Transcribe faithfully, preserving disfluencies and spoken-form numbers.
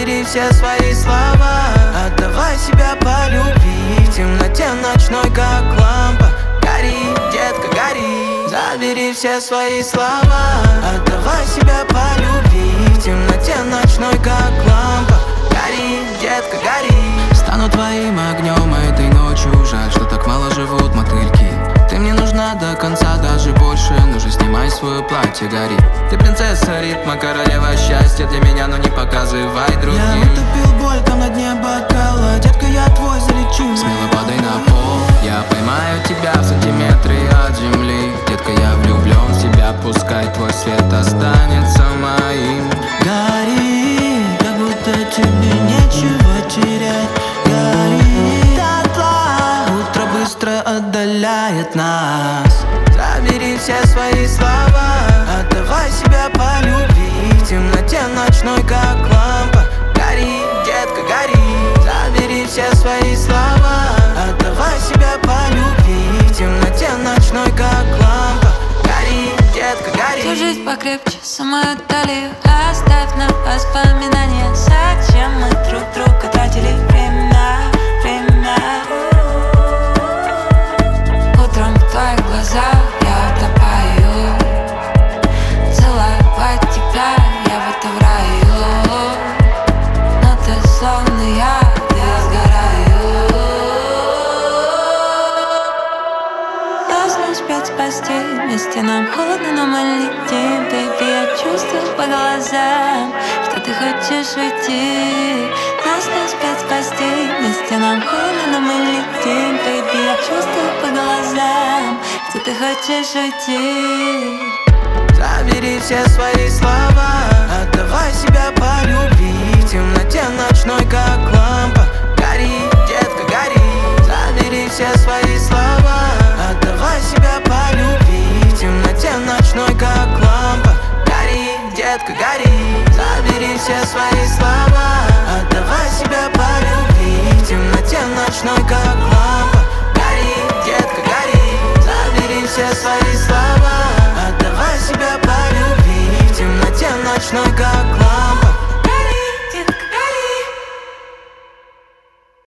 Забери все свои слова, отдавай себя по любви. В темноте ночной, как лампа, гори, детка, гори. Забери все свои слова, отдавай себя по любви. В темноте ночной, как лампа, гори, детка, гори. Стану твоим огнем этой ночью. Жаль, что так мало живут мотыльки. Ты мне нужна до конца, даже больше. Ну же, снимай свое платье, гори. Ты принцесса ритма, королева счастья для меня, но не показывай другим. Я утопил боль там на дне бокала. Детка, я твой, залечу. Смело падай на пол, я поймаю тебя в сантиметре от земли. Детка, я влюблен в тебя, пускай твой свет останется моим. Гори, как будто тебе нечего терять. Гори дотла, утро быстро отдаляет нас. Забери все свои слова, отдавай себя по любви. В темноте ночной, как лампа, гори, детка, гори. Забери все свои слова, отдавай себя по любви. В темноте ночной, как лампа, гори, детка, гори. Держись покрепче, самую талию оставь на воспоминания. Зачем мы друг друга тратили время, время? Утром в твоих глазах я утопаю. Целовать тебя я в этом раю. Но ты словно я, я сгораю. Нас не успеть спасти, вместе нам холодно, но мы летим. Baby, я чувствую по глазам, что ты хочешь уйти. Нас не успеть спасти, вместе нам холодно, но мы летим. Baby, я чувствую по глазам, что ты хочешь уйти. Забери все свои слова, отдавай себя по любви. В темноте ночной, как лампа, гори, детка, гори. Забери все свои слова, отдавай себя по любви. В темноте ночной, как лампа, гори, детка, гори. Забери все свои слова, отдавай себя по любви. В темноте ночной, как лампа, гори, детка, гори. Забери все свои слова, отдавай себя по любви. В темноте ночной, как лампа.